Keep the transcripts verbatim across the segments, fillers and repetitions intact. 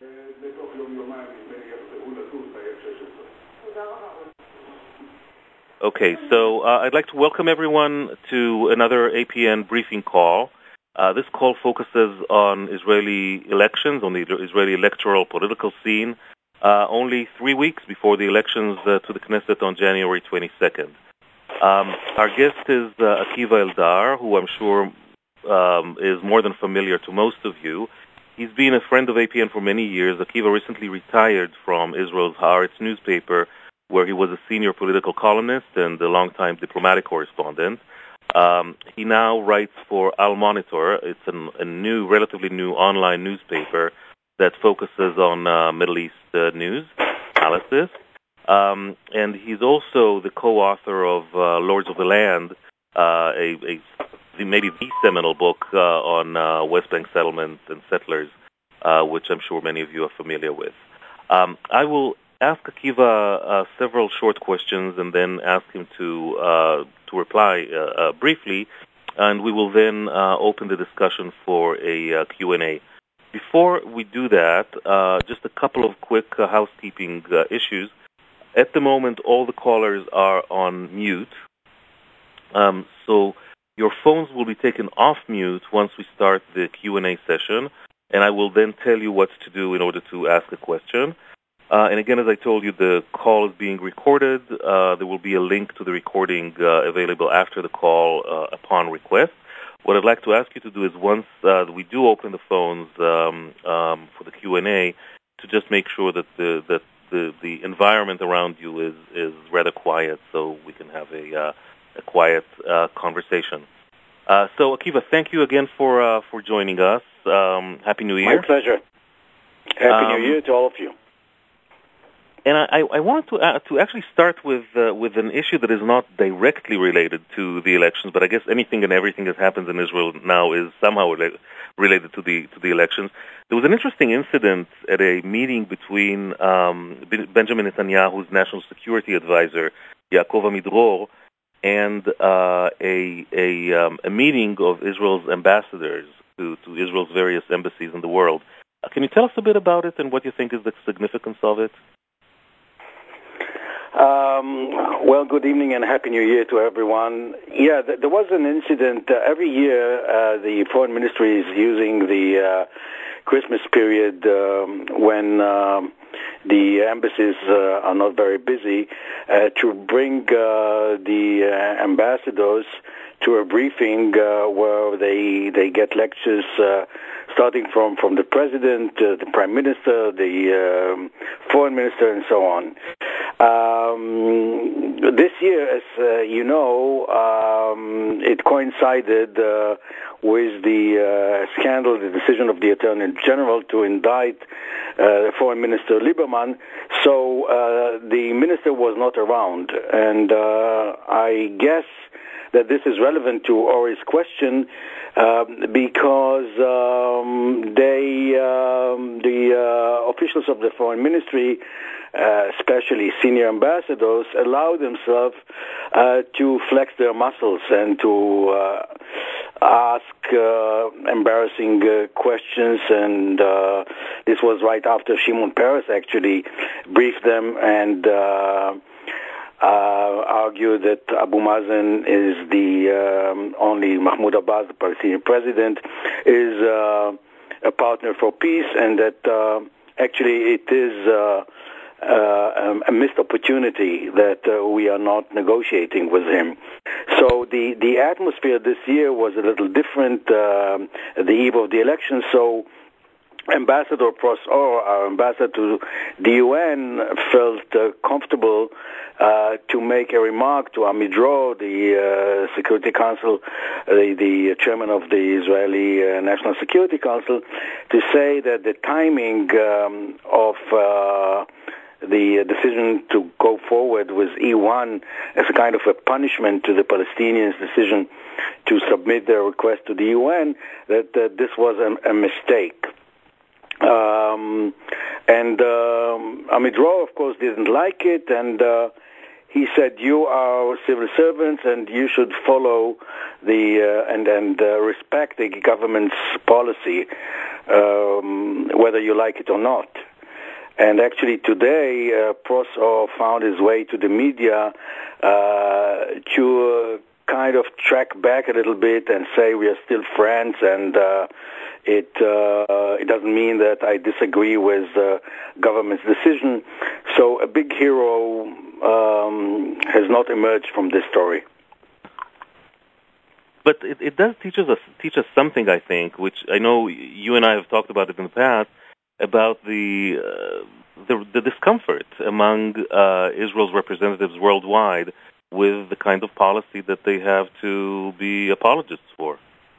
בתוך יום-יומיים נדמה לי יחזרו לטוס ב-אף שש עשרה. תודה רבה. Okay, so uh, I'd like to welcome everyone to another A P N briefing call. Uh, this call focuses on Israeli elections, on the Israeli electoral political scene, uh, only three weeks before the elections uh, to the Knesset on January twenty-second. Um, our guest is uh, Akiva Eldar, who I'm sure um, is more than familiar to most of you. He's been a friend of A P N for many years. Akiva recently retired from Israel's Haaretz newspaper, where he was a senior political columnist and a longtime diplomatic correspondent. Um, he now writes for Al Monitor. It's an, a new, relatively new online newspaper that focuses on uh, Middle East uh, news analysis. Um, and he's also the co-author of uh, Lords of the Land, uh, a, a maybe the seminal book uh, on uh, West Bank settlement and settlers, uh, which I'm sure many of you are familiar with. Um, I will ask Akiva uh, several short questions and then ask him to uh, to reply uh, uh, briefly, and we will then uh, open the discussion for a uh, Q and A. Before we do that, uh, just a couple of quick uh, housekeeping uh, issues. At the moment, all the callers are on mute, um, so your phones will be taken off mute once we start the Q and A session, and I will then tell you what to do in order to ask a question. Uh, and again, as I told you, the call is being recorded. Uh, there will be a link to the recording uh, available after the call uh, upon request. What I'd like to ask you to do is once uh, we do open the phones um, um, for the Q and A, to just make sure that the that the, the environment around you is, is rather quiet, so we can have a, uh, a quiet uh, conversation. Uh, so, Akiva, thank you again for uh, for joining us. Um, Happy New Year. My pleasure. Happy um, New Year to all of you. And I, I wanted to uh, to actually start with uh, with an issue that is not directly related to the elections, but I guess anything and everything that happens in Israel now is somehow rela- related to the to the elections. There was an interesting incident at a meeting between um, Benjamin Netanyahu's national security advisor Yaakov Amidror and uh, a a, um, a meeting of Israel's ambassadors to, to Israel's various embassies in the world. Uh, can you tell us a bit about it and what you think is the significance of it? Um, well, good evening and Happy New Year to everyone. Yeah, th- there was an incident. Uh, every year, uh, the Foreign Ministry is using the uh, Christmas period um, when um, the embassies uh, are not very busy uh, to bring uh, the uh, ambassadors to a briefing uh, where they they get lectures uh, starting from, from the president, uh, the prime minister, the um, foreign minister, and so on. Um, this year, as uh, you know, um, it coincided uh, with the uh, scandal, the decision of the Attorney General to indict uh, Foreign Minister Lieberman. So uh, the minister was not around, and uh, I guess that this is relevant to Ori's question uh, because um, they, um, the uh, officials of the Foreign Ministry, uh, especially senior ambassadors, allow themselves uh, to flex their muscles and to uh, ask uh, embarrassing uh, questions. And uh, this was right after Shimon Peres actually briefed them and uh, Uh, argue that Abu Mazen is the um, only Mahmoud Abbas, the Palestinian president, is uh, a partner for peace, and that uh, actually it is uh, uh, a missed opportunity that uh, we are not negotiating with him. So the, the atmosphere this year was a little different uh, at the eve of the election. So Ambassador Prosor, our ambassador to the U N, felt uh, comfortable uh, to make a remark to Amidror, the uh, Security Council, uh, the, the chairman of the Israeli uh, National Security Council, to say that the timing um, of uh, the decision to go forward with E one as a kind of a punishment to the Palestinians' decision to submit their request to the U N, that, that this was a, a mistake. Um, and um, Amidror, of course, didn't like it, and uh, he said, you are civil servants and you should follow the uh, and and uh, respect the government's policy, um, whether you like it or not. And actually today, uh, Prosor found his way to the media uh, to uh, kind of track back a little bit and say we are still friends, and uh, it uh, it doesn't mean that I disagree with the government's decision. So a big hero um, has not emerged from this story. But it, it does teach us teach us something, I think, which I know you and I have talked about it in the past, about the uh, the, the discomfort among uh, Israel's representatives worldwide with the kind of policy that they have to be apologists for.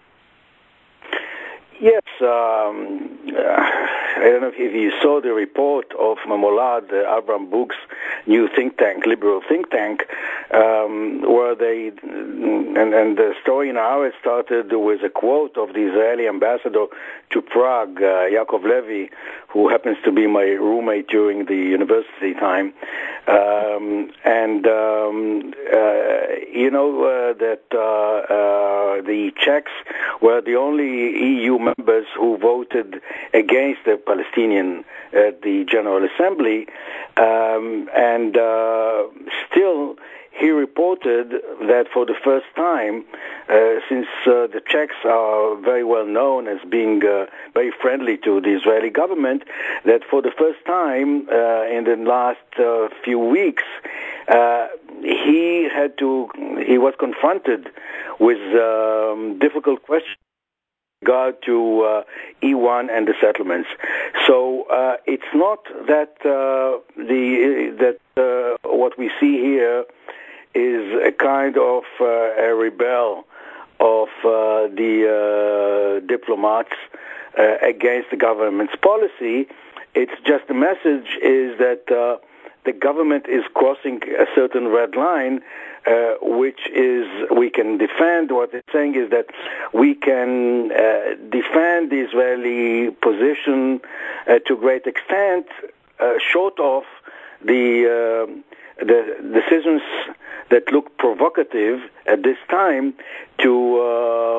Yes, um, uh, I don't know if you saw the report of Mamolad, uh, Abraham Book's new think tank, liberal think tank, um, where they, and, and the story in Haaretz started with a quote of the Israeli ambassador to Prague, uh, Yaakov Levy, who happens to be my roommate during the university time. Um, and, um, uh, you know, uh, that uh, uh, the Czechs were the only E U members who voted against the Palestinian at the General Assembly, um, and uh, still he reported that for the first time, uh, since uh, the Czechs are very well known as being uh, very friendly to the Israeli government, that for the first time uh, in the last uh, few weeks, uh, he had to, he was confronted with um, difficult questions regard to uh, E one and the settlements. So uh, it's not that uh, the that uh, what we see here is a kind of uh, a rebel of uh, the uh, diplomats uh, against the government's policy. It's just the message is that uh, the government is crossing a certain red line, uh, which is we can defend. What it's saying is that we can uh, defend the Israeli position uh, to a great extent, uh, short of the uh, the decisions that look provocative at this time to uh,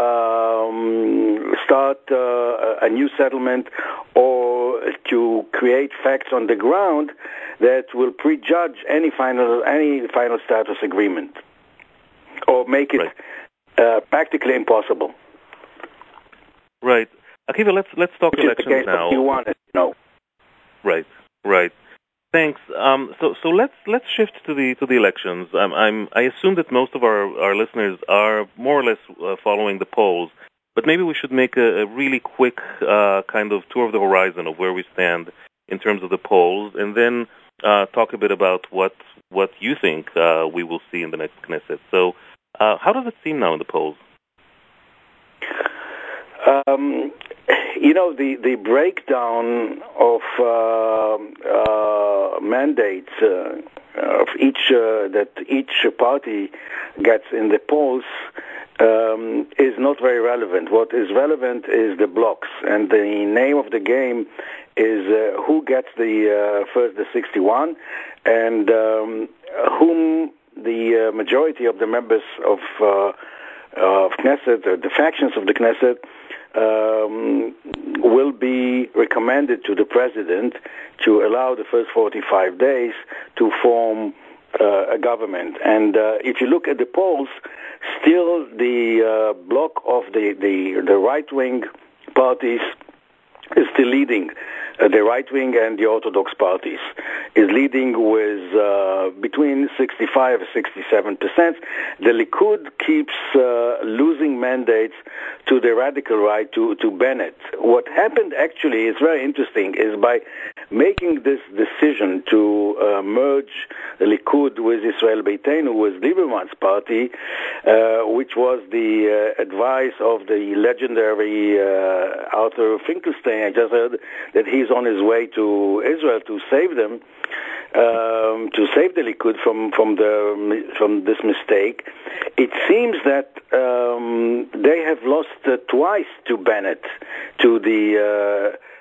um, start uh, a new settlement or to create facts on the ground that will prejudge any final any final status agreement or make it right. uh, practically impossible. Right, Akiva. Let's let's talk Which elections is the case now. You want it, you know. Right, right. Thanks. Um, so, so let's let's shift to the to the elections. Um, I'm I assume that most of our, our listeners are more or less uh, following the polls, but maybe we should make a, a really quick uh, kind of tour of the horizon of where we stand in terms of the polls, and then uh, talk a bit about what what you think uh, we will see in the next Knesset. So, uh, how does it seem now in the polls? Um, you know, the, the breakdown of uh, uh, mandates uh, of each uh, that each party gets in the polls um, is not very relevant. What is relevant is the blocks, and the name of the game is uh, who gets the uh, first the sixty-one, and um, whom the uh, majority of the members of uh, of Knesset, uh, the factions of the Knesset, um, will be recommended to the president to allow the first forty-five days to form uh, a government. And uh, if you look at the polls, still the uh, bloc of the, the, the right-wing parties is still leading. Uh, the right-wing and the Orthodox parties is leading with uh, between sixty-five and sixty-seven percent. The Likud keeps uh, losing mandates to the radical right, to, to Bennett. What happened actually is very interesting, is by making this decision to uh, merge the Likud with Israel Beitenu, with Lieberman's party, uh, which was the uh, advice of the legendary uh, Arthur Finkelstein. I just heard that he's on his way to Israel to save them, um, to save the Likud from from the from this mistake. It seems that um, they have lost uh, twice to Bennett, to the uh,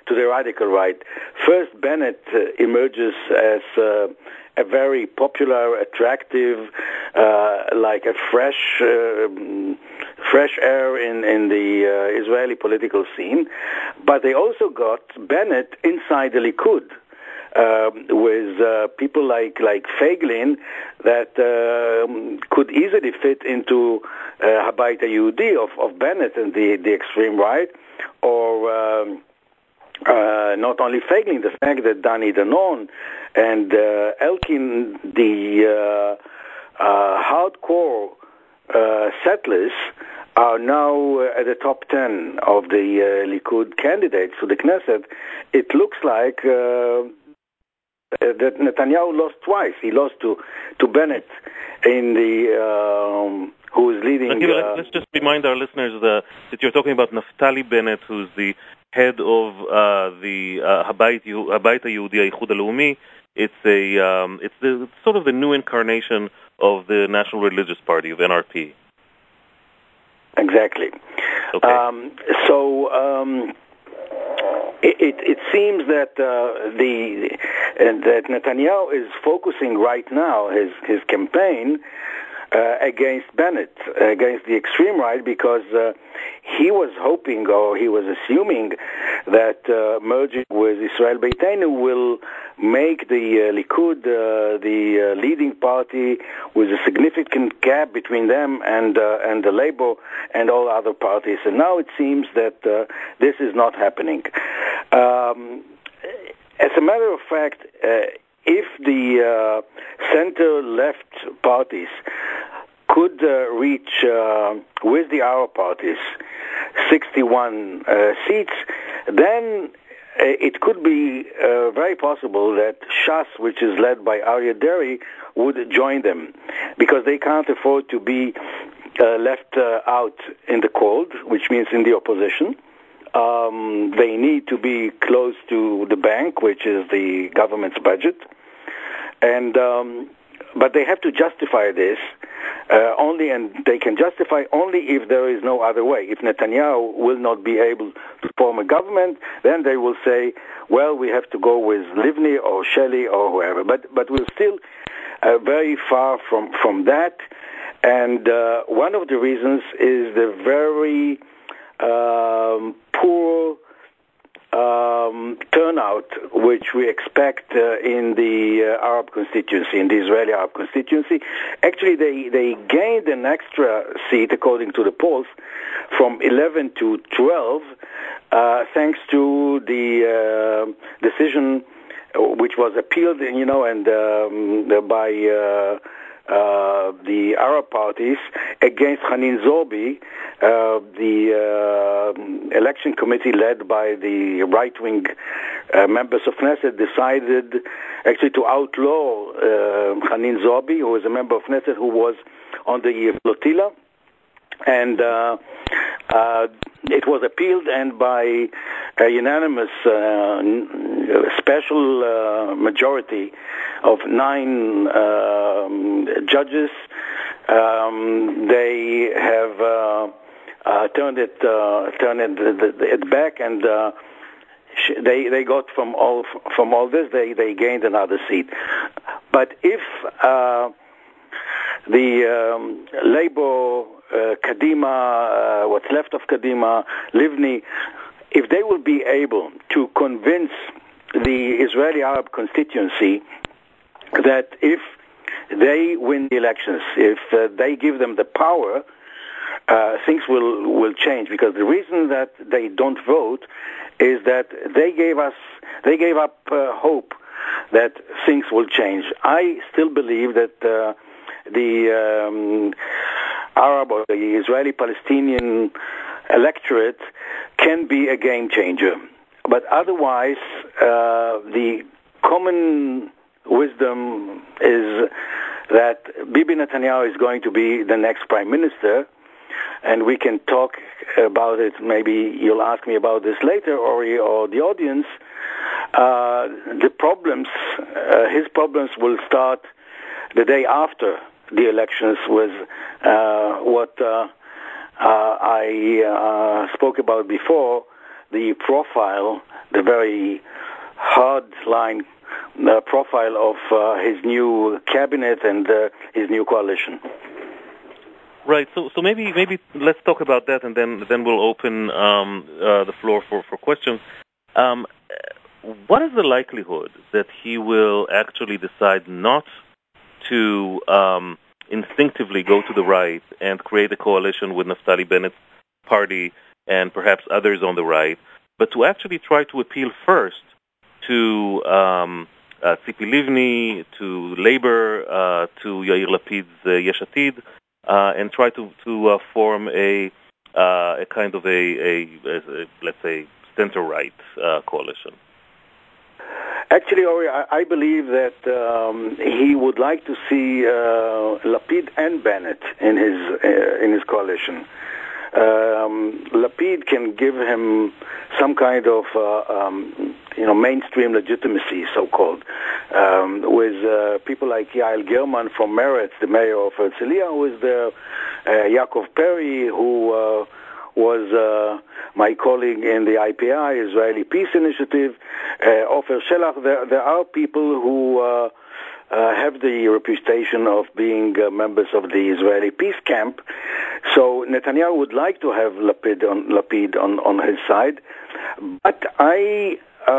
to the radical right. First, Bennett uh, emerges as uh, a very popular, attractive, uh, like a fresh, uh, fresh air in in the uh, Israeli political scene. But they also got Bennett inside the Likud. Um, with uh, people like like Feiglin that um, could easily fit into uh, Habayit Yehudi of, of Bennett and the, the extreme right, or um, uh, not only Feiglin, the fact that Dani Danon and uh, Elkin, the uh, uh, hardcore uh, settlers, are now at the top ten of the uh, Likud candidates to the Knesset. It looks like uh, that Netanyahu lost twice. He lost to, to Bennett in the um, who is leading. Okay, uh, let's just remind our listeners the, that you're talking about Naftali Bennett, who's the head of uh, the uh, Habayit Yehudi Eichud Halaumi. It's a um, it's the sort of the new incarnation of the National Religious Party of N R P. Exactly. Okay. Um, so. Um, It, it, it seems that uh, the uh, that Netanyahu is focusing right now his his campaign uh, against Bennett, against the extreme right, because uh, he was hoping, or he was assuming, that uh, merging with Israel Beitenu will make the uh, Likud uh, the uh, leading party with a significant gap between them and uh, and the Labour and all other parties. And now it seems that uh, this is not happening. Um, as a matter of fact, uh, if the uh, center-left parties could uh, reach, uh, with the Arab parties, sixty-one uh, seats, then it could be uh, very possible that Shas, which is led by Aryeh Deri, would join them, because they can't afford to be uh, left uh, out in the cold, which means in the opposition. Um, they need to be close to the bank, which is the government's budget, and um, but they have to justify this uh, only, and they can justify only if there is no other way. If Netanyahu will not be able to form a government, then they will say, well, we have to go with Livni or Shelley or whoever. But but we're still uh, very far from, from that. And uh, one of the reasons is the very um, poor Um, turnout which we expect uh, in the uh, Arab constituency, in the Israeli Arab constituency. Actually, they, they gained an extra seat, according to the polls, from eleven to twelve, uh, thanks to the uh, decision which was appealed, you know, and um, by uh, uh, the Arab parties against Hanin Zorbi, uh, the uh, election committee led by the right-wing uh, members of Knesset decided actually to outlaw uh, Hanin Zorbi, who was a member of Knesset who was on the flotilla, and uh, uh, it was appealed, and by a unanimous uh, special uh, majority of nine um, judges, um, they have uh, uh, turned it uh, turned it, it back, and uh, they they got from all from all this they, they gained another seat. But if uh, the um, Labour, uh, Kadima, uh, what's left of Kadima, Livni, if they will be able to convince the Israeli Arab constituency that if they win the elections, if uh, they give them the power, uh, things will, will change. Because the reason that they don't vote is that they gave us, they gave up uh, hope that things will change. I still believe that uh, the um, Arab or the Israeli-Palestinian electorate can be a game changer. But otherwise, uh, the common wisdom is that Bibi Netanyahu is going to be the next prime minister, and we can talk about it. Maybe you'll ask me about this later, or, or the audience. Uh, the problems, uh, his problems will start the day after the elections with uh, what uh, uh, I uh, spoke about before, the profile the very hard-line uh, profile of uh, his new cabinet and uh, his new coalition. Right. So, so maybe maybe let's talk about that, and then then we'll open um, uh, the floor for for questions. Um, what is the likelihood that he will actually decide not to um, instinctively go to the right and create a coalition with Naftali Bennett's party and perhaps others on the right, but to actually try to appeal first to um, uh, Tzipi Livni, to Labor, uh, to Yair Lapid's uh, Yesh Atid, uh, and try to to uh, form a uh, a kind of a, a, a, a let's say center-right uh, coalition? Actually, Ori, I, I believe that um, he would like to see uh, Lapid and Bennett in his uh, in his coalition. Um, Lapid can give him some kind of uh, um, you know mainstream legitimacy, so-called, um, with uh, people like Yael German from Meretz, the mayor of Herzliya, who is there, uh, Yaakov Perry, who uh, was uh, my colleague in the I P I, Israeli Peace Initiative, uh, Ofer Shelach. There, there are people who uh, uh, have the reputation of being uh, members of the Israeli peace camp. So Netanyahu would like to have Lapid on, Lapid on, on his side, but I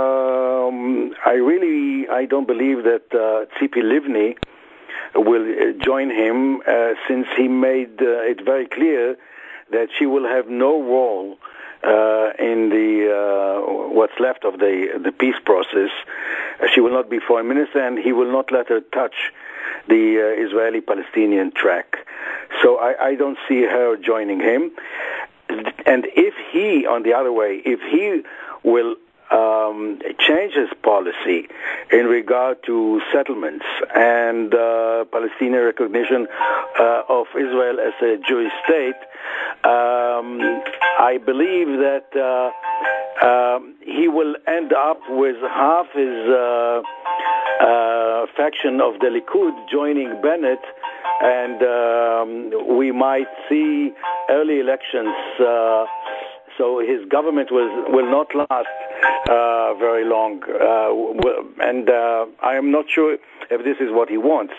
um, I really I don't believe that uh, Tzipi Livni will uh, join him, uh, since he made uh, it very clear that she will have no role uh, in the uh, what's left of the the peace process. Uh, she will not be foreign minister, and he will not let her touch the uh, Israeli-Palestinian track. So I, I don't see her joining him. And if he, on the other way, if he will um, change his policy in regard to settlements and uh, Palestinian recognition uh, of Israel as a Jewish state, um, I believe that uh, uh, he will end up with half his uh, uh, faction of the Likud joining Bennett, and um, we might see early elections. Uh, so his government will will not last uh, very long, uh, and uh, I am not sure if this is what he wants.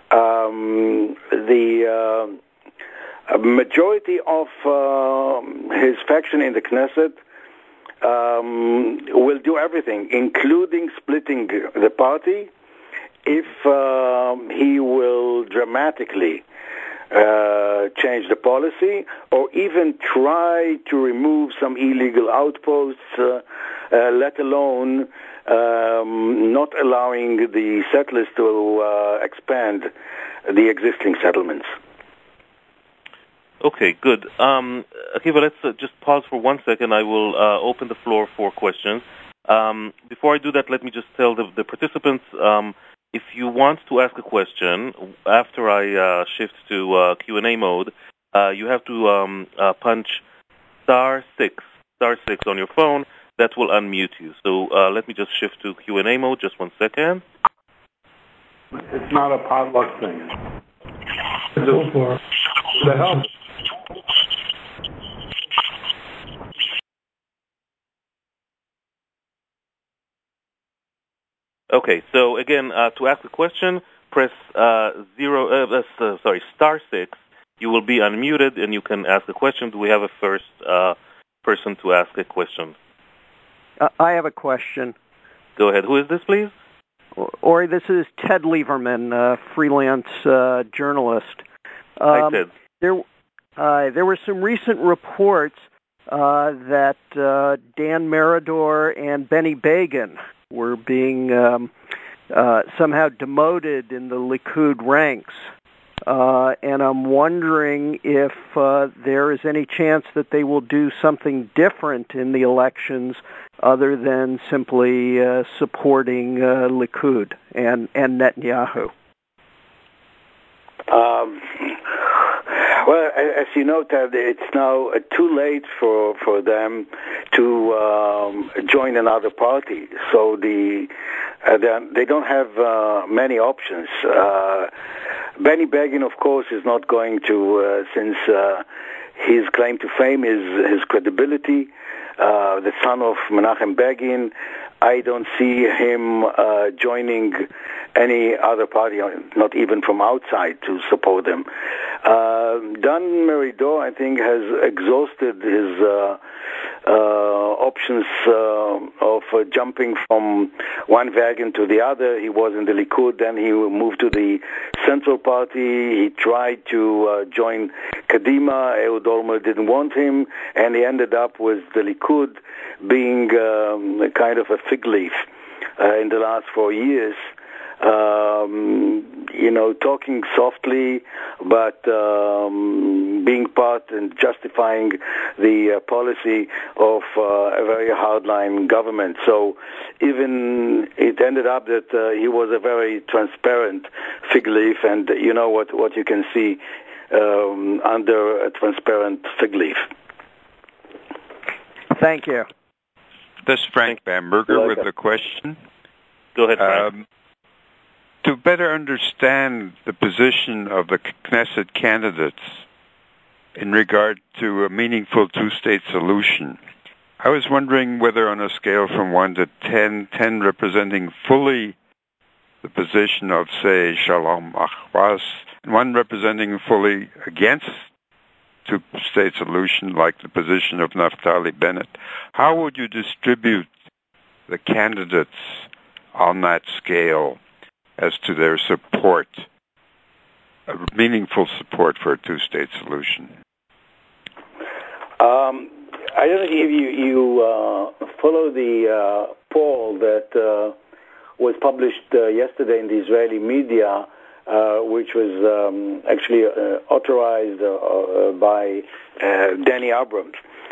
Um, the uh, majority of uh, his faction in the Knesset um, will do everything, including splitting the party, if uh, he will dramatically uh, change the policy, or even try to remove some illegal outposts, uh, uh, let alone um, not allowing the settlers to uh, expand the existing settlements. Okay, good. Um, Akiva, let's uh, just pause for one second. I will uh, open the floor for questions. Um, before I do that, let me just tell the, the participants, um, if you want to ask a question after I uh, shift to uh, Q and A mode, uh, you have to um, uh, punch star six, star six on your phone. That will unmute you. So uh, let me just shift to Q and A mode. Just one second. It's not a potluck thing. It's for the help. Okay, so again, uh, to ask a question, press uh, zero. Uh, uh, sorry, star six. You will be unmuted, and you can ask a question. Do we have a first uh, person to ask a question? Uh, I have a question. Go ahead. Who is this, please? Ori, this is Ted Lieberman, uh, freelance uh, journalist. Um, Hi, Ted. There, uh, there were some recent reports uh, that uh, Dan Meridor and Benny Begin were being um, uh, somehow demoted in the Likud ranks. Uh, and I'm wondering if uh, there is any chance that they will do something different in the elections other than simply uh, supporting uh, Likud and, and Netanyahu. Um, well, as you know, Ted, it's now too late for, for them to um, join another party. So the uh, they don't have uh, many options. Uh, Benny Begin, of course, is not going to, uh, since uh, his claim to fame is his credibility. uh, the son of Menachem Begin. I don't see him uh, joining any other party, not even from outside, to support them. Uh, Dan Meridor, I think, has exhausted his uh, uh, options uh, of uh, jumping from one wagon to the other. He was in the Likud, then he moved to the Central Party. He tried to uh, join Kadima. Ehud Olmert didn't want him, and he ended up with the Likud being um, a kind of a fig leaf uh, in the last four years. Um, you know, talking softly, but um, being part and justifying the uh, policy of uh, a very hardline government. So even it ended up that uh, he was a very transparent fig leaf, and you know what, what you can see um, under a transparent fig leaf. Thank you. This is Frank Bamberger with a question. Go ahead, Frank. Um, to better understand the position of the Knesset candidates in regard to a meaningful two-state solution, I was wondering whether on a scale from one to ten, ten representing fully the position of, say, Shalom Achwas, and one representing fully against two-state solution, like the position of Naftali Bennett, how would you distribute the candidates on that scale as to their support, a meaningful support for a two-state solution? Um, I don't know if you, you uh, follow the uh, poll that uh, was published uh, yesterday in the Israeli media, uh, which was um, actually uh, authorized uh, uh, by uh, Danny Abrams,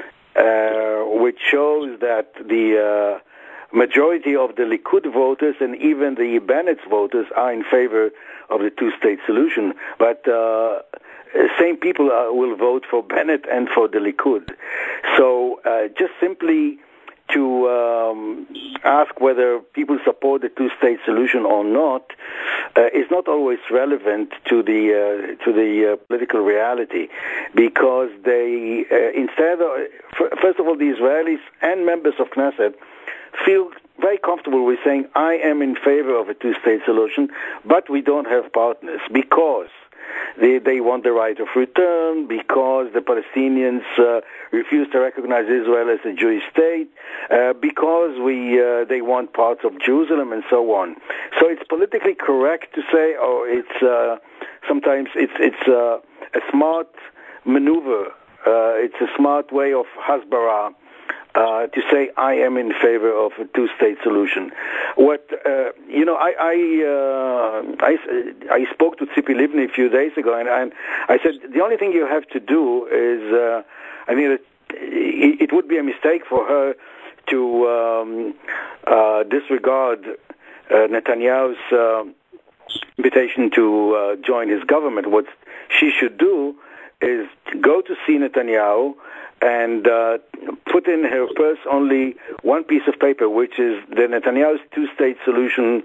uh, which shows that the uh, majority of the Likud voters and even the Bennett's voters are in favor of the two-state solution. But uh, same people uh, will vote for Bennett and for the Likud. So uh, just simply to um, ask whether people support the two-state solution or not uh, is not always relevant to the uh, to the uh, political reality, because they uh, instead of, first of all, the Israelis and members of Knesset feel very comfortable with saying, I am in favor of a two-state solution, but we don't have partners, because they, they want the right of return, because the Palestinians uh, refuse to recognize Israel as a Jewish state, uh, because we uh, they want parts of Jerusalem, and so on. So it's politically correct to say, or it's uh, sometimes it's it's uh, a smart maneuver. Uh, it's a smart way of hasbara. Uh, to say I am in favor of a two-state solution. What uh, you know, I I, uh, I I spoke to Tzipi Livni a few days ago, and, and I said the only thing you have to do is, uh, I mean, it, it would be a mistake for her to um, uh, disregard uh, Netanyahu's uh, invitation to uh, join his government. What she should do is go to see Netanyahu and uh, put in her purse only one piece of paper, which is the Netanyahu's two-state solution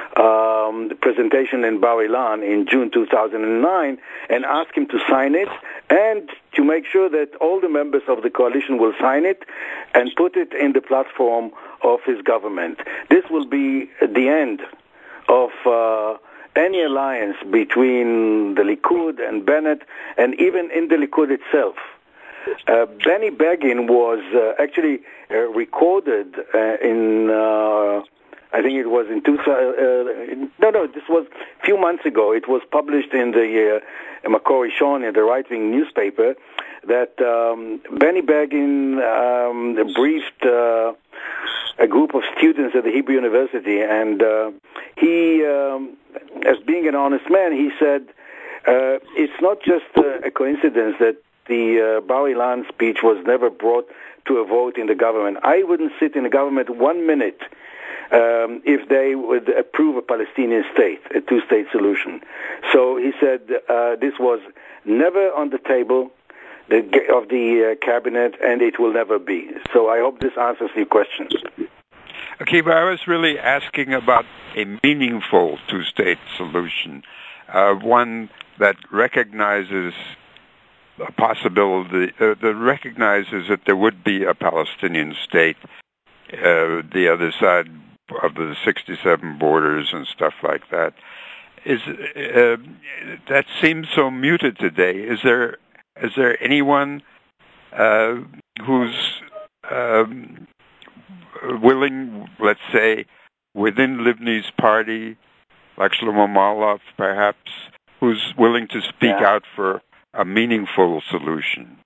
um, presentation in Bar Ilan in June two thousand nine, and ask him to sign it, and to make sure that all the members of the coalition will sign it and put it in the platform of his government. This will be the end of uh, any alliance between the Likud and Bennett, and even in the Likud itself. Uh, Benny Begin was uh, actually uh, recorded uh, in, uh, I think it was in two thousand, uh, no, no, this was a few months ago. It was published in the uh, Makor Rishon, in the right-wing newspaper, that um, Benny Begin um, briefed uh, a group of students at the Hebrew University, and uh, he, um, as being an honest man, he said, uh, it's not just uh, a coincidence that the uh, Bar Ilan speech was never brought to a vote in the government. I wouldn't sit in the government one minute um, if they would approve a Palestinian state, a two-state solution. So he said uh, this was never on the table the, of the uh, cabinet, and it will never be. So I hope this answers your question. Okay, but I was really asking about a meaningful two-state solution, uh, one that recognizes a possibility uh, that recognizes that there would be a Palestinian state, uh, the other side of the sixty-seven borders and stuff like that. Is uh, that seems so muted today? Is there is there anyone uh, who's um, willing, let's say, within Livni's party, like Shlomo Maloff, perhaps, who's willing to speak yeah. out for a meaningful solution?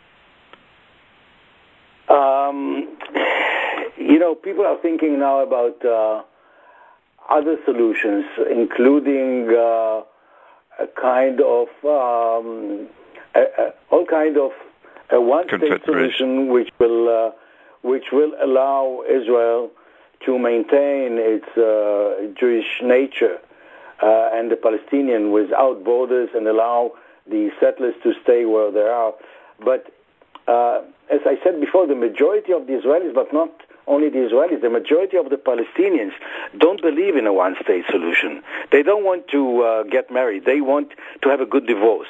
Um, you know, people are thinking now about uh, other solutions, including uh, a kind of um, a, a, all kind of a one-state solution, which will uh, which will allow Israel to maintain its uh, Jewish nature uh, and the Palestinian without borders, and allow the settlers to stay where they are. But uh, as I said before, the majority of the Israelis, but not only the Israelis, the majority of the Palestinians don't believe in a one-state solution. They don't want to uh, get married. They want to have a good divorce.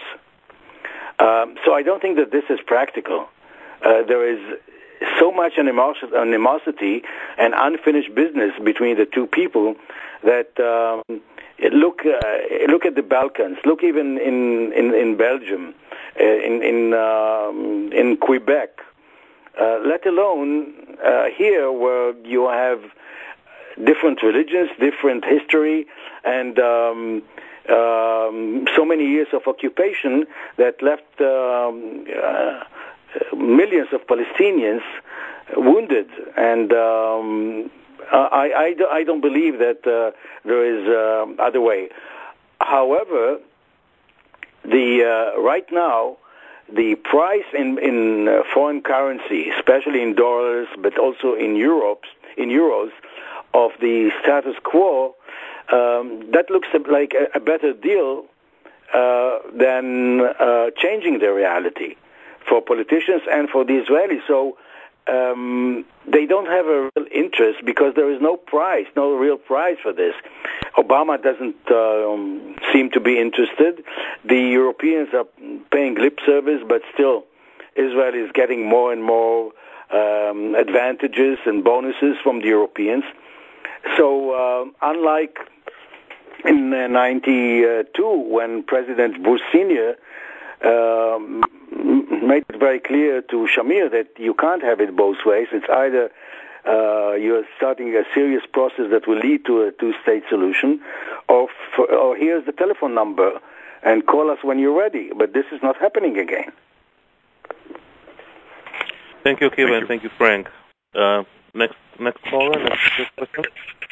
Um, so I don't think that this is practical. Uh, there is so much animosity and unfinished business between the two people that um, look uh, look at the Balkans. Look even in in, in Belgium, uh, in in um, in Quebec. Uh, let alone uh, here, where you have different religions, different history, and um, um, so many years of occupation that left um, uh, millions of Palestinians wounded. And um, I, I, I don't believe that uh, there is uh, other way. However, the uh, right now, the price in, in uh, foreign currency, especially in dollars, but also in Europe, in euros, of the status quo, um, that looks like a, a better deal uh, than uh, changing the reality for politicians and for the Israelis. So um, they don't have a real interest because there is no price, no real price for this. Obama doesn't um, seem to be interested. The Europeans are paying lip service, but still Israel is getting more and more um, advantages and bonuses from the Europeans. So uh, unlike in uh, ninety-two, when President Bush Senior um, made it very clear to Shamir that you can't have it both ways. It's either uh, you're starting a serious process that will lead to a two-state solution, or, f- or here's the telephone number, and call us when you're ready. But this is not happening again. Thank you, Akiva, and thank you, Frank. Uh, next, next caller, next question.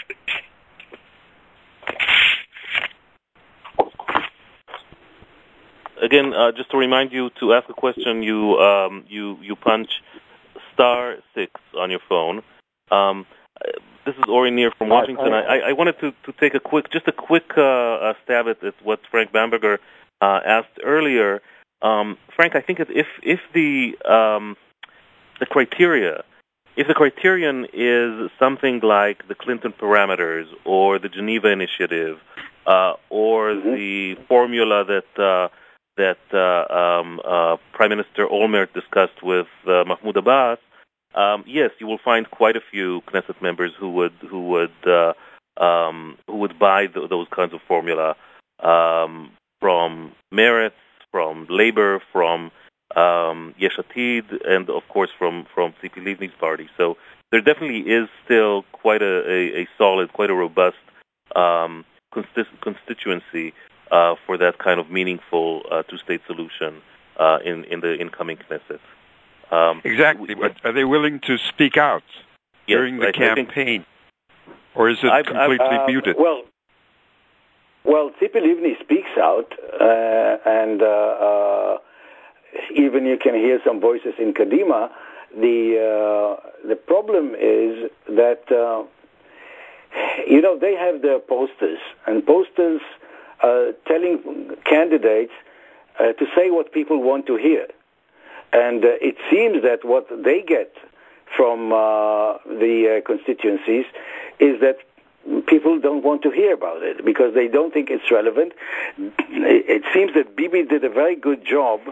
Again, uh, just to remind you, to ask a question, you um, you you punch star six on your phone. Um, this is Ori Nir from Washington. I, I wanted to, to take a quick, just a quick uh, uh, stab at, at what Frank Bamberger uh, asked earlier. Um, Frank, I think if if the um, the criteria, if the criterion is something like the Clinton parameters or the Geneva Initiative uh, or mm-hmm. the formula that uh, that uh, um, uh, Prime Minister Olmert discussed with uh, Mahmoud Abbas, um, yes, you will find quite a few Knesset members who would who would uh, um, who would buy th- those kinds of formula um, from Meretz, from Labor, from um, Yesh Atid, and of course from from Tzipi Livni's party. So there definitely is still quite a, a, a solid, quite a robust um, consti- constituency uh, for that kind of meaningful uh, two-state solution uh, in in the incoming Knesset. Um, exactly, but are they willing to speak out yes, during the I, campaign, I or is it I've, completely I've, uh, muted? Well, well, Tzipi Livni speaks out, uh, and uh, uh, even you can hear some voices in Kadima. The uh, the problem is that uh, you know they have their posters, and posters uh, telling candidates uh, to say what people want to hear. And uh, it seems that what they get from uh, the uh, constituencies is that people don't want to hear about it because they don't think it's relevant. It seems that Bibi did a very good job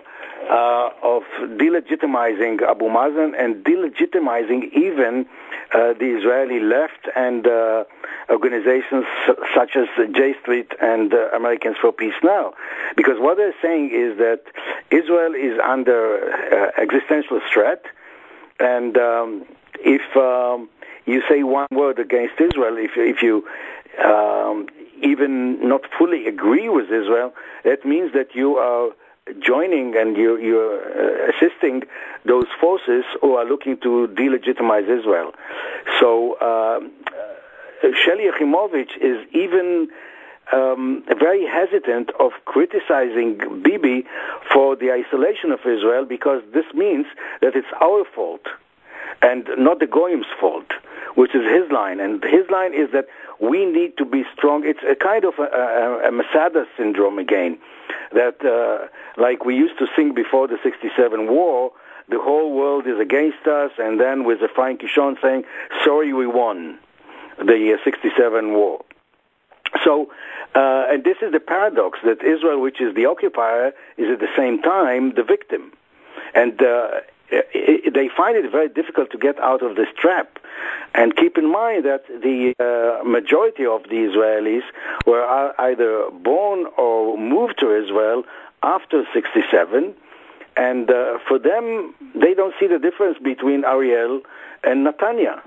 uh, of delegitimizing Abu Mazen and delegitimizing even uh, the Israeli left and uh, organizations such as J Street and uh, Americans for Peace Now. Because what they're saying is that Israel is under uh, existential threat, and um, if um, you say one word against Israel, if, if you um, even not fully agree with Israel, that means that you are joining and you, you're uh, assisting those forces who are looking to delegitimize Israel. So uh, Sheli Yachimovich is even um, very hesitant of criticizing Bibi for the isolation of Israel, because this means that it's our fault and not the Goyim's fault, which is his line. And his line is that we need to be strong. It's a kind of a, a, a Masada syndrome again, that uh, like we used to sing before the sixty-seven war, the whole world is against us, and then with Ephraim Kishon saying, sorry, we won the uh, sixty-seven war. So, uh, and this is the paradox, that Israel, which is the occupier, is at the same time the victim. And uh, it, they find it very difficult to get out of this trap. And keep in mind that the uh, majority of the Israelis were either born or moved to Israel after sixty-seven, and uh, for them, they don't see the difference between Ariel and Netanya.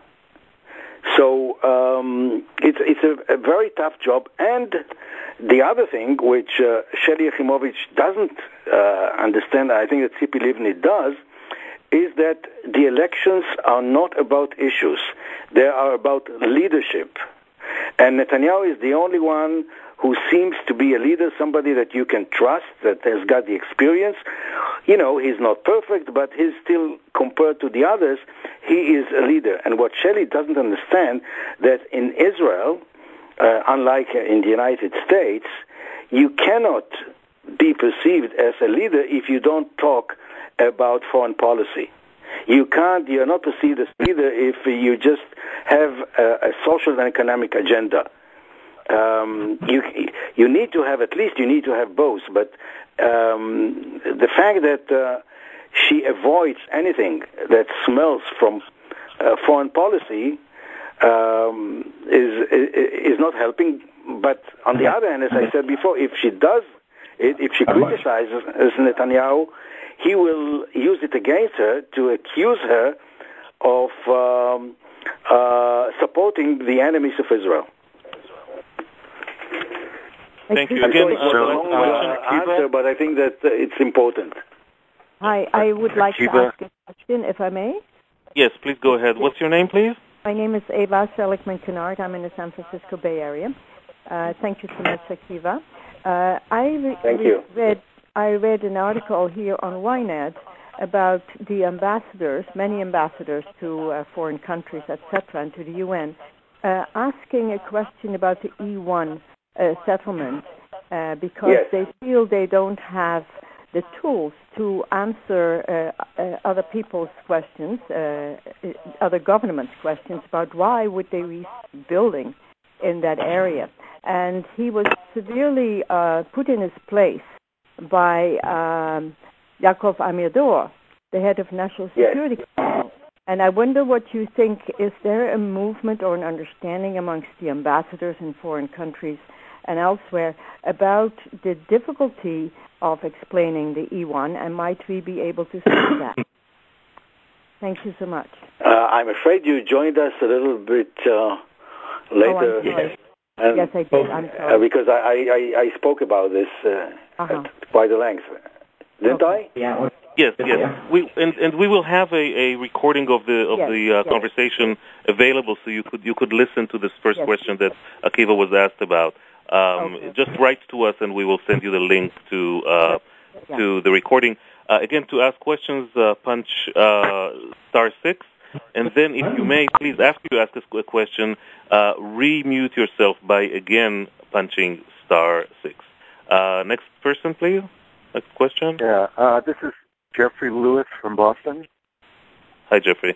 So um, it's it's a, a very tough job. And the other thing, which uh, Sheli Yachimovich doesn't uh, understand, I think that Tzipi Livni does, is that the elections are not about issues. They are about leadership. And Netanyahu is the only one who seems to be a leader, somebody that you can trust, that has got the experience. You know, he's not perfect, but he's still, compared to the others, he is a leader. And what Shelley doesn't understand, that in Israel, uh, unlike in the United States, you cannot be perceived as a leader if you don't talk about foreign policy. You can't, you're not perceived as a leader if you just have a, a social and economic agenda. Um, you you need to have, at least you need to have both, but um, the fact that uh, she avoids anything that smells from uh, foreign policy um, is, is is not helping. But on the other hand, as I said before, if she does it, if she criticizes Netanyahu, he will use it against her to accuse her of um, uh, supporting the enemies of Israel. Thank you I'm again. sorry for the long uh, answer, but I think that uh, it's important. Hi, I would like to ask a question, if I may. Yes, please go ahead. What's your name, please? My name is Eva Seligman-Kennard. I'm in the San Francisco Bay Area. Uh, thank you so much, Akiva. Uh, I re- thank you. read I read an article here on Ynet about the ambassadors, many ambassadors to uh, foreign countries, et cetera, and to the U N, uh, asking a question about the E one uh, settlement uh, because yes. they feel they don't have the tools to answer uh, uh, other people's questions, uh, other governments' questions about why would they be building in that area. And he was severely uh, put in his place by um, Yaakov Amirdor, the head of National Security yes. Council. And I wonder what you think, is there a movement or an understanding amongst the ambassadors in foreign countries and elsewhere about the difficulty of explaining the E one, and might we be able to see that? Thank you so much. Uh, I'm afraid you joined us a little bit uh, later. Oh, I'm sorry. And, yes, I did. I'm sorry. Uh, because I, I, I spoke about this uh, uh-huh. at quite a length. Didn't okay. I? Yeah. Yes, yes. Yeah. We and, and we will have a, a recording of the of yes, the uh, yes. conversation available, so you could you could listen to this first yes. question that Akiva was asked about. Um, okay. Just write to us, and we will send you the link to uh, yeah. to the recording. Uh, again, to ask questions, uh, punch uh, star six. And then, if you may, please, after you ask us a question, uh, re-mute yourself by, again, punching star six. Uh, next person, please. Next question. Yeah, uh, this is Jeffrey Lewis from Boston. Hi, Jeffrey.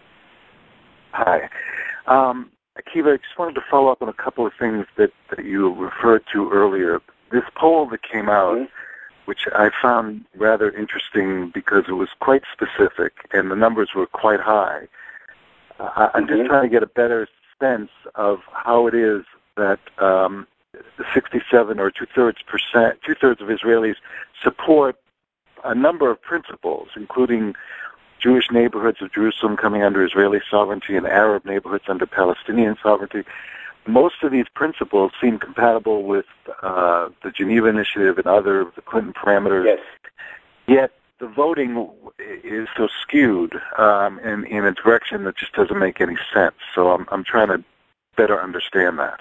Hi. Um, Akiva, I just wanted to follow up on a couple of things that, that you referred to earlier. This poll that came out, which I found rather interesting because it was quite specific and the numbers were quite high. Uh, I'm just trying to get a better sense of how it is that um, sixty-seven or two-thirds percent, two-thirds of Israelis support a number of principles, including Jewish neighborhoods of Jerusalem coming under Israeli sovereignty and Arab neighborhoods under Palestinian sovereignty. Most of these principles seem compatible with uh, the Geneva Initiative and other of the Clinton parameters. Yes. Yet the voting is so skewed um, in, in a direction that just doesn't make any sense. So I'm, I'm trying to better understand that.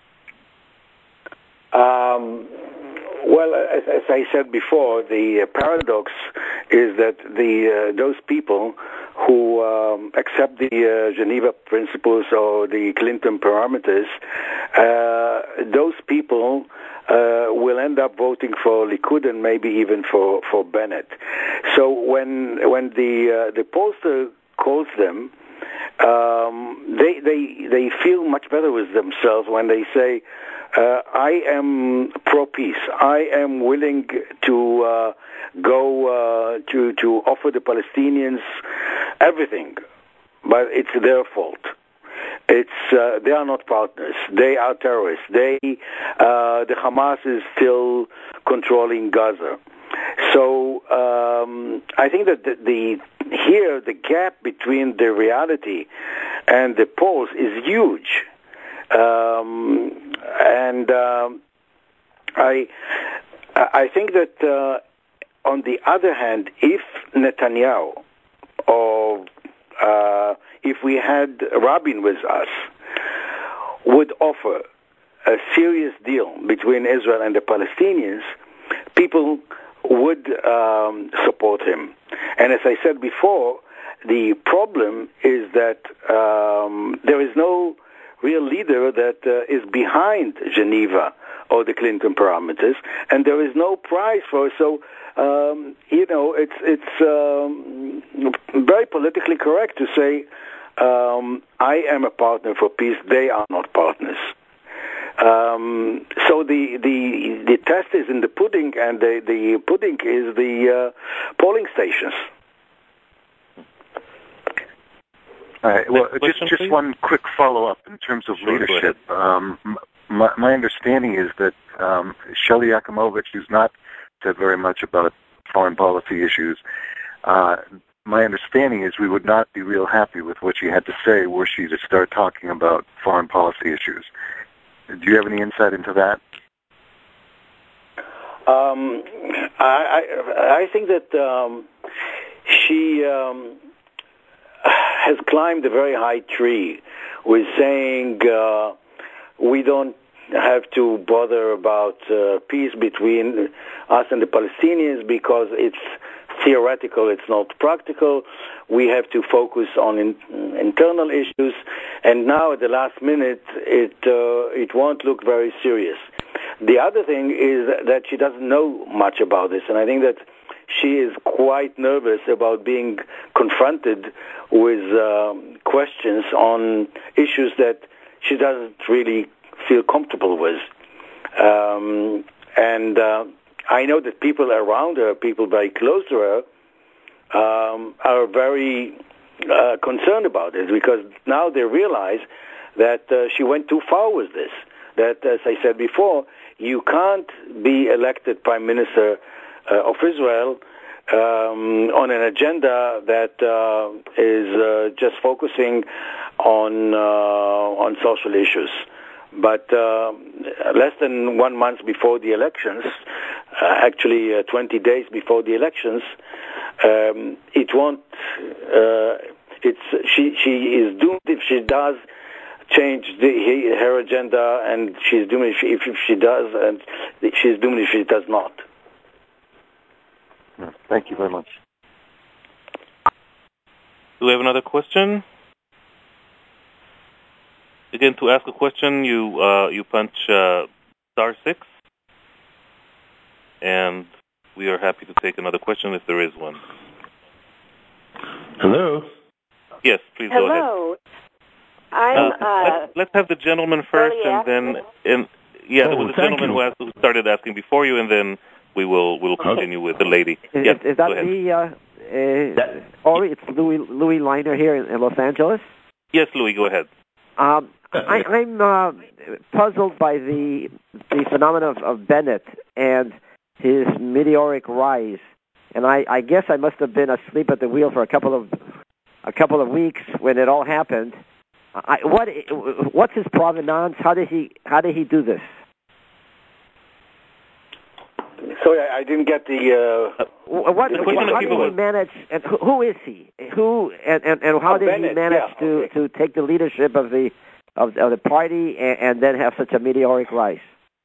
Um, well, as, as I said before, the paradox is that the uh, those people who um, accept the uh, Geneva Principles or the Clinton parameters, uh, those people uh, will end up voting for Likud and maybe even for, for Bennett. So when when the uh, the pollster calls them, um, they they they feel much better with themselves when they say, Uh, I am pro-peace. I am willing to uh, go uh, to to offer the Palestinians everything, but it's their fault. It's uh, they are not partners. They are terrorists. They uh, the Hamas is still controlling Gaza. So um, I think that the, the here the gap between the reality and the polls is huge. Um, and um, I, I think that uh, on the other hand, if Netanyahu or uh, if we had Rabin with us, would offer a serious deal between Israel and the Palestinians, people would um, support him. And as I said before, the problem is that um, there is no real leader that uh, is behind Geneva or the Clinton parameters, and there is no prize for it. So, um, you know, it's it's um, very politically correct to say, um, I am a partner for peace, they are not partners. Um, so the, the the test is in the pudding, and the, the pudding is the uh, polling stations. All right. Well, question, just just please? one quick follow-up in terms of Sure, leadership. Um, my, my understanding is that um, Shelley Yakimovich, who's not said very much about foreign policy issues, uh, my understanding is we would not be real happy with what she had to say were she to start talking about foreign policy issues. Do you have any insight into that? Um, I, I I think that um, she um, has climbed a very high tree with saying uh, we don't have to bother about uh, peace between us and the Palestinians because it's theoretical, it's not practical. We have to focus on in, internal issues, and now at the last minute, it uh, it won't look very serious. The other thing is that she doesn't know much about this, and I think that she is quite nervous about being confronted with um, questions on issues that she doesn't really feel comfortable with. Um, and uh, I know that people around her, people very close to her, um, are very uh, concerned about it because now they realize that uh, she went too far with this. That, as I said before, you can't be elected prime minister uh, of Israel um, on an agenda that uh, is uh, just focusing on uh, on social issues. But uh, less than one month before the elections, uh, actually uh, twenty days before the elections, um, it won't. Uh, it's she. She is doomed if she does change the, her agenda, and she's doomed if she, if she does, and she's doomed if she does not. Thank you very much. Do we have another question? Again, to ask a question, you uh, you punch uh, star six, and we are happy to take another question if there is one. Hello. Yes, please Hello. go ahead. Hello. I'm. Uh, Uh, let's, let's have the gentleman first, and then and yeah, Oh, there was a thank gentleman you. who, asked, who started asking before you, and then we will we'll continue okay. with the lady. Is, yeah, is that me? Uh, uh, Ori, it's Louis Louis Liner here in, in Los Angeles. Yes, Louis, go ahead. Um, I, I'm uh, puzzled by the the phenomenon of, of Bennett and his meteoric rise, and I, I guess I must have been asleep at the wheel for a couple of a couple of weeks when it all happened. I, what what's his provenance? How did he how did he do this? Sorry, I didn't get the. Uh, what, what, how did he manage? And who, who is he? Who and, and, and how oh, did Bennett, he manage yeah, to, okay. to take the leadership of the of, of the party and, and then have such a meteoric rise?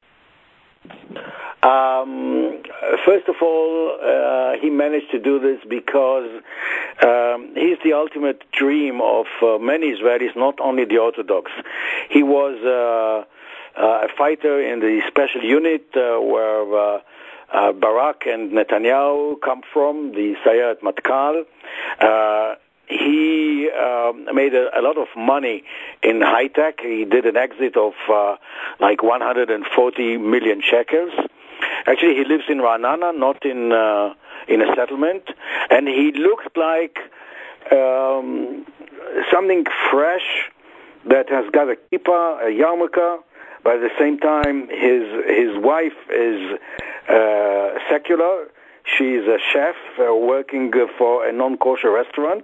Um, first of all, uh, he managed to do this because um, he's the ultimate dream of uh, many Israelis, not only the Orthodox. He was uh, uh, a fighter in the special unit uh, where uh, uh, Barak and Netanyahu come from, the Sayeret Matkal. Uh, He um, made a, a lot of money in high tech. He did an exit of uh, like one hundred forty million shekels. Actually, he lives in Ra'anana, not in uh, in a settlement, and he looks like um, something fresh that has got a kippah, a yarmulke. But at the same time, his his wife is uh, secular. She's a chef uh, working for a non-kosher restaurant.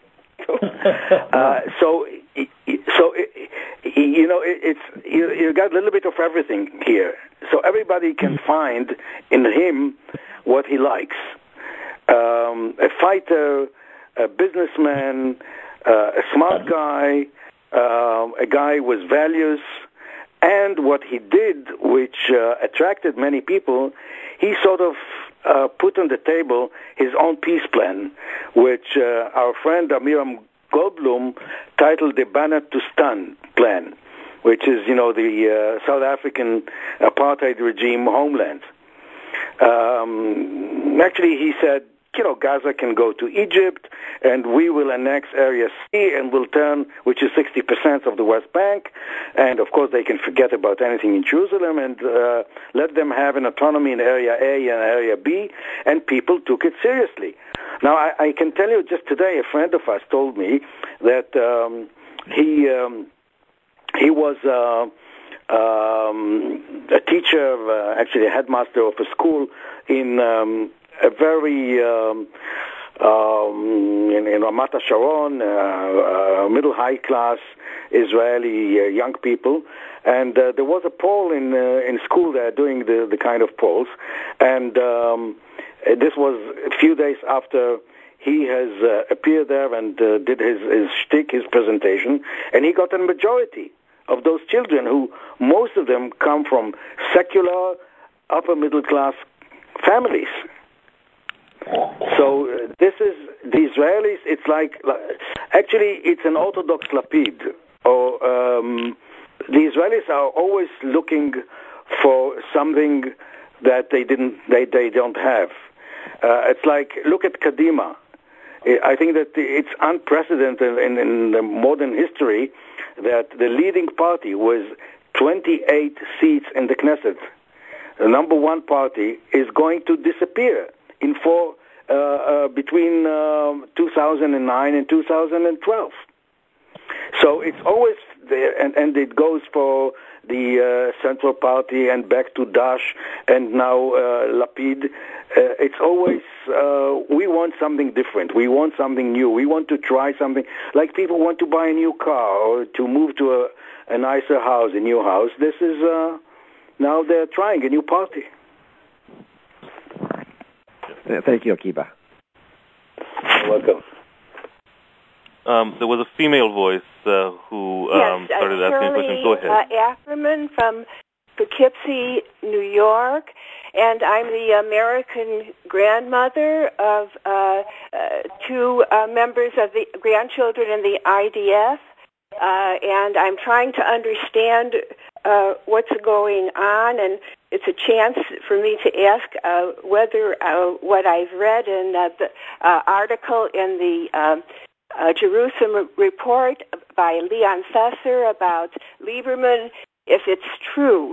uh, so, so you know, it's you, you got a little bit of everything here. So everybody can find in him what he likes: um, a fighter, a businessman, uh, a smart guy, uh, a guy with values. And what he did, which uh, attracted many people, he sort of uh, put on the table his own peace plan, which uh, our friend Amiram Goldblum titled the Banat-to-Stan plan, which is, you know, the uh, South African apartheid regime homeland. Um, actually, he said, you know, Gaza can go to Egypt, and we will annex Area C, and we'll turn, which is sixty percent of the West Bank, and of course they can forget about anything in Jerusalem, and uh, let them have an autonomy in Area A and Area B, and people took it seriously. Now, I, I can tell you just today, a friend of us told me that um, he um, he was uh, um, a teacher, uh, actually a headmaster of a school in um, a very um, um, in, in Ramat HaSharon, uh, uh, middle high class Israeli uh, young people, and uh, there was a poll in uh, in school there doing the, the kind of polls, and um, this was a few days after he has uh, appeared there and uh, did his his shtick, his presentation, and he got a majority of those children, who most of them come from secular upper middle class families. So uh, this is the Israelis. It's like, actually, it's an Orthodox Lapid. Or um, the Israelis are always looking for something that they didn't, they they don't have. Uh, it's like, look at Kadima. I think that it's unprecedented in, in the modern history that the leading party was twenty-eight seats in the Knesset. The number one party is going to disappear in four uh, uh, between uh, two thousand nine and two thousand twelve. So it's always there, and, and it goes for the uh, Central Party and back to Dash and now uh, Lapid. Uh, it's always, uh, we want something different. We want something new. We want to try something. Like people want to buy a new car or to move to a, a nicer house, a new house. This is, uh, now they're trying a new party. Thank you, Akiba. You're welcome. Um, there was a female voice uh, who um, yes, started uh, asking questions. Go ahead. Uh, Ackerman from Poughkeepsie, New York, and I'm the American grandmother of uh, uh, two uh, members of the grandchildren in the I D F, uh, and I'm trying to understand uh, what's going on, and it's a chance for me to ask uh, whether uh, what I've read in uh, the uh, article in the um, uh, Jerusalem report by Leon Fesser about Lieberman, if it's true.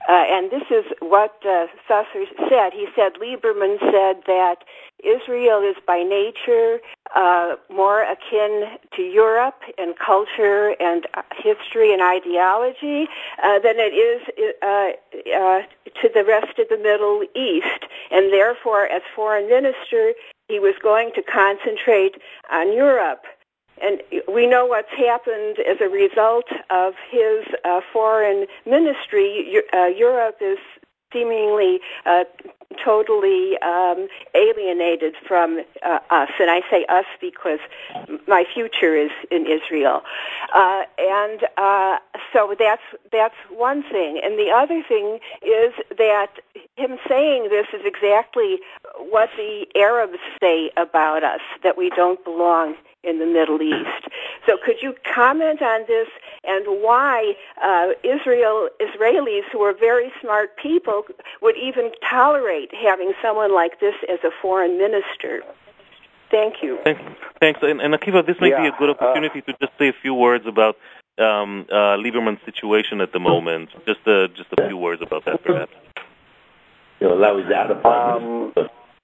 Uh, and this is what uh, Susser said. He said, Lieberman said that Israel is by nature uh, more akin to Europe in culture and history and ideology uh, than it is uh, uh, to the rest of the Middle East. And therefore, as foreign minister, he was going to concentrate on Europe. And we know what's happened as a result of his uh, foreign ministry. Uh, Europe is seemingly uh, totally um, alienated from uh, us. And I say us because my future is in Israel. Uh, and uh, so that's that's one thing. And the other thing is that him saying this is exactly what the Arabs say about us, that we don't belong in the Middle East. So could you comment on this and why uh, Israel Israelis, who are very smart people, would even tolerate having someone like this as a foreign minister? Thank you. Thanks. Thanks. And, and Akiva, this may yeah, be a good opportunity uh, to just say a few words about um, uh, Lieberman's situation at the moment. Just a, just a few words about that, perhaps. You know, that was out of um,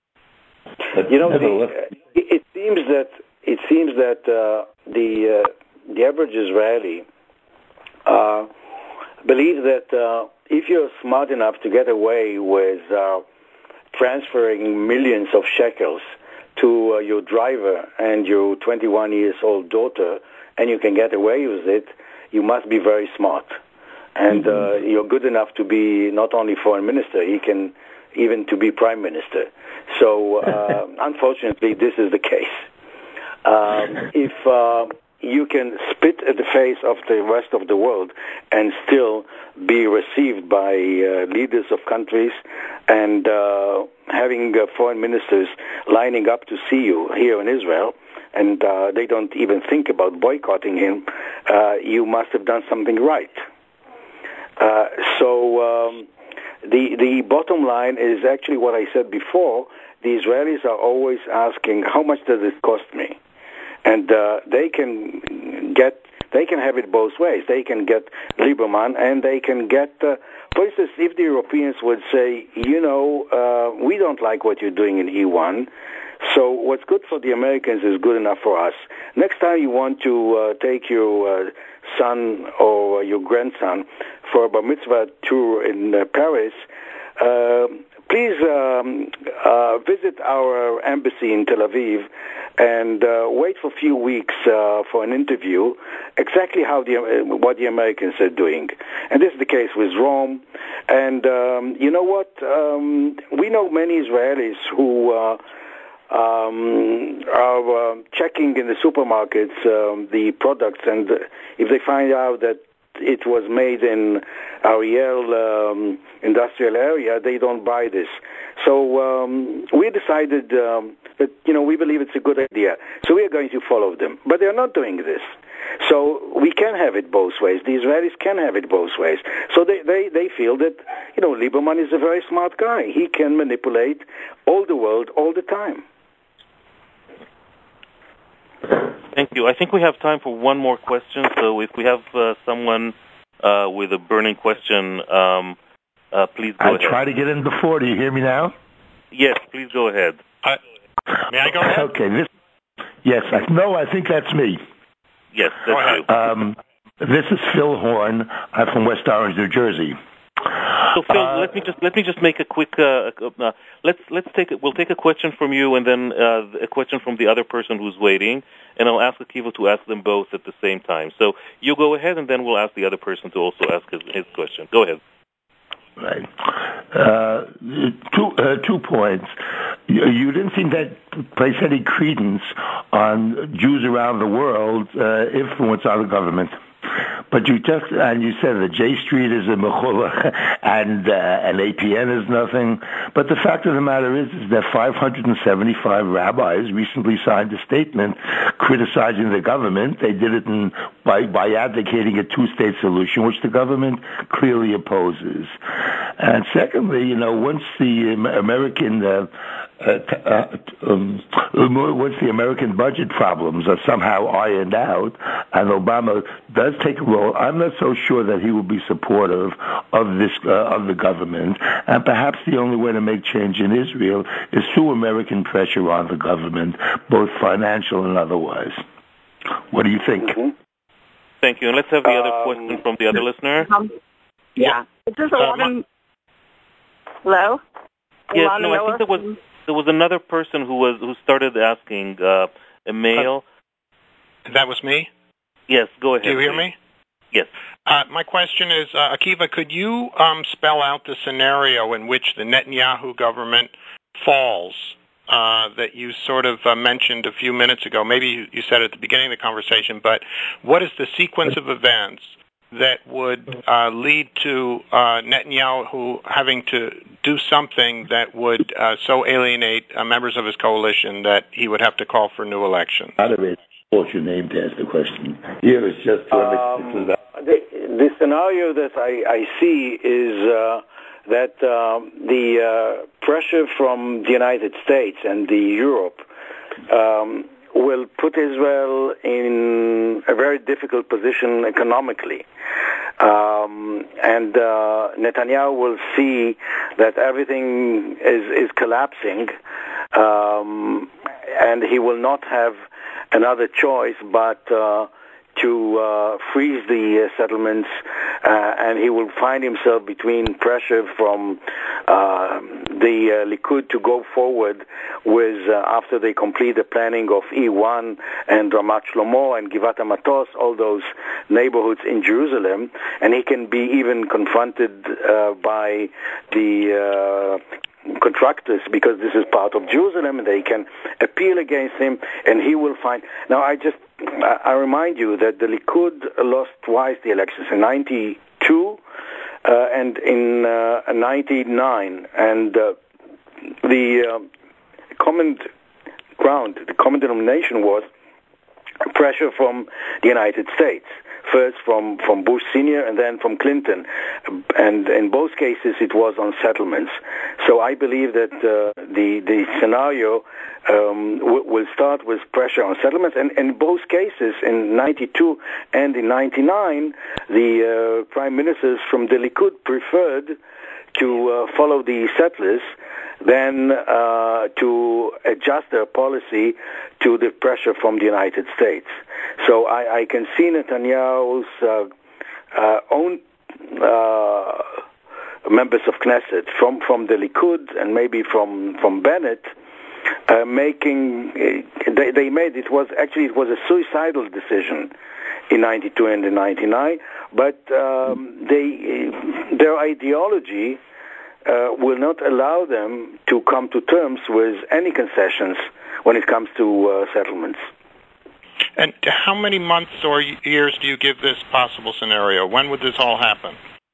You know, the, it seems that it seems that uh, the uh, the average Israeli uh, believes that uh, if you're smart enough to get away with uh, transferring millions of shekels to uh, your driver and your twenty-one years old daughter, and you can get away with it, you must be very smart. And uh, you're good enough to be not only foreign minister, he can even to be prime minister. So uh, unfortunately, this is the case. Um, if uh, you can spit at the face of the rest of the world and still be received by uh, leaders of countries and uh, having uh, foreign ministers lining up to see you here in Israel, and uh, they don't even think about boycotting him, uh, you must have done something right. Uh, so um, the the bottom line is actually what I said before. The Israelis are always asking, how much does it cost me? And uh, they can get, they can have it both ways. They can get Lieberman, and they can get, uh, for instance, if the Europeans would say, you know, uh, we don't like what you're doing in E one, so what's good for the Americans is good enough for us. Next time you want to uh, take your uh, son or your grandson for a bar mitzvah tour in uh, Paris, uh, please um, uh, visit our embassy in Tel Aviv and uh, wait for a few weeks uh, for an interview, exactly how the uh, what the Americans are doing. And this is the case with Rome. And um, you know what? Um, we know many Israelis who uh, um, are uh, checking in the supermarkets um, the products, and if they find out that it was made in Ariel um, industrial area, they don't buy this. So um, we decided um, that, you know, we believe it's a good idea. So we are going to follow them. But they're not doing this. So we can have it both ways. The Israelis can have it both ways. So they, they, they feel that, you know, Lieberman is a very smart guy. He can manipulate all the world all the time. Thank you. I think we have time for one more question. So if we have uh, someone uh, with a burning question, um, uh, please go I'll ahead. I'll try to get in before. Do you hear me now? Yes, please go ahead. Uh, may I go ahead? Okay. This, yes. I, no, I think that's me. Yes, that's you. Um, this is Phil Horn. I'm from West Orange, New Jersey. So Phil, uh, let me just let me just make a quick. Uh, uh, let's let's take it. We'll take a question from you, and then uh, a question from the other person who's waiting, and I'll ask Akiva to ask them both at the same time. So you go ahead, and then we'll ask the other person to also ask his, his question. Go ahead. Right. Uh, two uh, two points. You, you didn't seem to place any credence on Jews around the world uh, influence on the government. But you just and you said that J Street is a mechula and uh, and A P N is nothing. But the fact of the matter is, is that five hundred seventy-five rabbis recently signed a statement criticizing the government. They did it in, by by advocating a two-state solution, which the government clearly opposes. And secondly, you know, once the American uh, uh, um, once the American budget problems are somehow ironed out, and Obama does take a role, I'm not so sure that he will be supportive of this uh, of the government. And perhaps the only way to make change in Israel is through American pressure on the government, both financial and otherwise. What do you think? Mm-hmm. Thank you. And let's have the um, other question from the other listener. Um, yeah. Is this a uh, lot of... Hello? Yes, no, I think there was there was another person who was who started asking uh, a male. Uh, that was me? Yes, go ahead. Do you hear please. me? Yes. Uh, my question is, uh, Akiva, could you um, spell out the scenario in which the Netanyahu government falls uh, that you sort of uh, mentioned a few minutes ago? Maybe you, you said at the beginning of the conversation, but what is the sequence of events that would uh, lead to uh, Netanyahu having to do something that would uh, so alienate uh, members of his coalition that he would have to call for new elections? What's your name to ask the question? Here it's just um, the, the scenario that I, I see is uh, that uh, the uh, pressure from the United States and the Europe um, will put Israel in a very difficult position economically. Um, and uh, Netanyahu will see that everything is, is collapsing, um, and he will not have another choice but uh, to uh, freeze the uh, settlements, uh, and he will find himself between pressure from uh, the uh, Likud to go forward with, uh, after they complete the planning of E one and Ramat Shlomo and Givat HaMatos, all those neighborhoods in Jerusalem, and he can be even confronted uh, by the uh, contractors, because this is part of Jerusalem, and they can appeal against him, and he will find. Now, I just I remind you that the Likud lost twice the elections, in ninety-two uh, and in uh, ninety-nine, and uh, the uh, common ground, the common denomination was pressure from the United States. First from, from Bush Senior and then from Clinton. And in both cases it was on settlements. So I believe that uh, the, the scenario um, w- will start with pressure on settlements. And in both cases, in ninety-two and in ninety-nine, the uh, prime ministers from the Likud preferred to uh, follow the settlers than uh, to adjust their policy to the pressure from the United States. So I, I can see Netanyahu's uh, uh, own uh, members of Knesset from, from the Likud and maybe from from Bennett uh, making uh, they, they made it was actually it was a suicidal decision in ninety-two and in ninety-nine, but um, they their ideology Uh, will not allow them to come to terms with any concessions when it comes to uh, settlements. And how many months or years do you give this possible scenario? When would this all happen?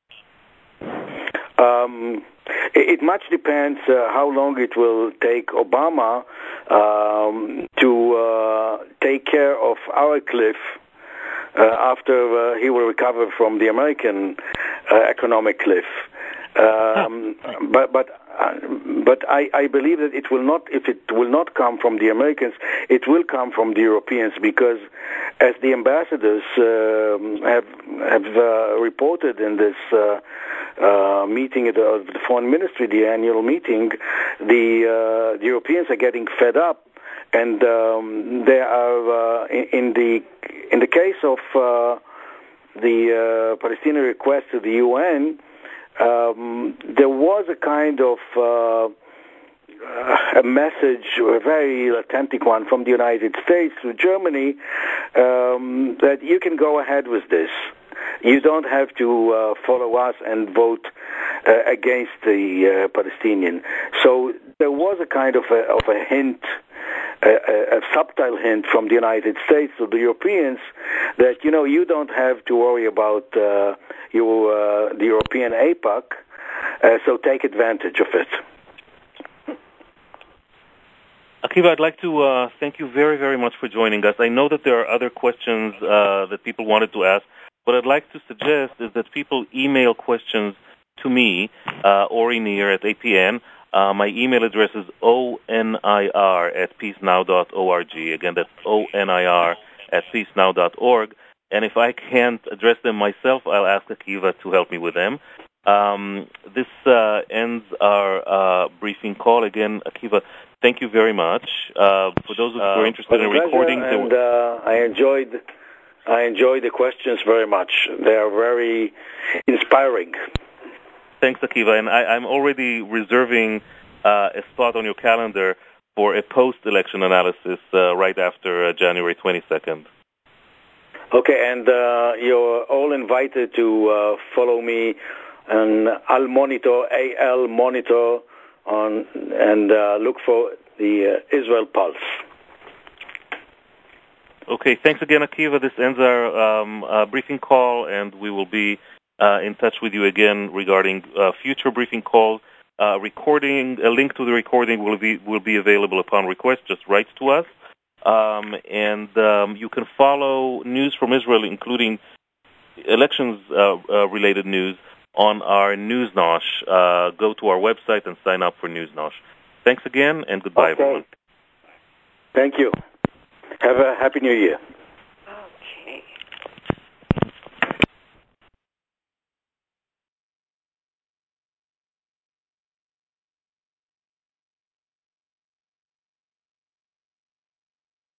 Um, it, it much depends uh, how long it will take Obama um, to uh, take care of our cliff uh, after uh, he will recover from the American uh, economic cliff. Um, but but uh, but I, I believe that it will not. If it will not come from the Americans, it will come from the Europeans, because, as the ambassadors uh, have have uh, reported in this uh, uh, meeting of the, of the foreign ministry, the annual meeting, the, uh, the Europeans are getting fed up, and um, they are uh, in, in the in the case of uh, the uh, Palestinian request to the U N. Um, there was a kind of uh, a message, a very authentic one, from the United States to Germany, um, that you can go ahead with this. You don't have to uh, follow us and vote uh, against the uh, Palestinian. So there was a kind of a, of a hint, a, a subtle hint from the United States to the Europeans that, you know, you don't have to worry about uh, your, uh, the European AIPAC, uh, so take advantage of it. Akiva, I'd like to uh, thank you very, very much for joining us. I know that there are other questions uh, that people wanted to ask. What I'd like to suggest is that people email questions to me, uh, Ori Nir at A P N. Uh, my email address is onir at peacenow dot org. Again, that's onir at peacenow dot org. And if I can't address them myself, I'll ask Akiva to help me with them. Um, this uh, ends our uh, briefing call. Again, Akiva, thank you very much. Uh, for those who uh, are interested in recording, and uh, I enjoyed, I enjoyed the questions very much. They are very inspiring. Thanks, Akiva. And I, I'm already reserving uh, a spot on your calendar for a post-election analysis uh, right after uh, January twenty-second. Okay, and uh, you're all invited to uh, follow me on Al Monitor, A L Monitor, on and uh, look for the uh, Israel Pulse. Okay, thanks again, Akiva. This ends our um, uh, briefing call, and we will be uh, in touch with you again regarding uh, future briefing calls. Uh, recording, a link to the recording will be will be available upon request. Just write to us. Um, and um, you can follow news from Israel, including elections-related uh, uh, news, on our Newsnosh. Uh, go to our website and sign up for Newsnosh. Thanks again, and goodbye, okay. everyone. Thank you. Have a Happy New Year.